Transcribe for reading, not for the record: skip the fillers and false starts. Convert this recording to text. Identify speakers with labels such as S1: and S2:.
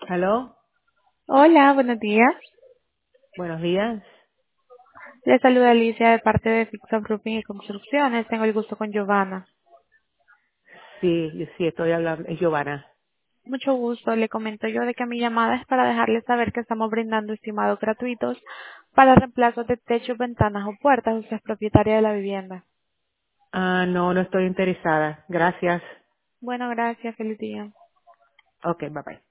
S1: ¿Aló?
S2: Hola, buenos días.
S1: Buenos días.
S2: Le saluda Alicia de parte de Fix Up Roofing y Construcciones. Tengo el gusto con Giovanna.
S1: Sí, yo sí estoy hablando. Es Giovanna.
S2: Mucho gusto. Le comento yo de que mi llamada es para dejarle saber que estamos brindando estimados gratuitos para reemplazos de techos, ventanas o puertas. Usted es propietaria de la vivienda.
S1: Ah, no, no estoy interesada. Gracias.
S2: Bueno, gracias. Feliz día.
S1: Ok, bye bye.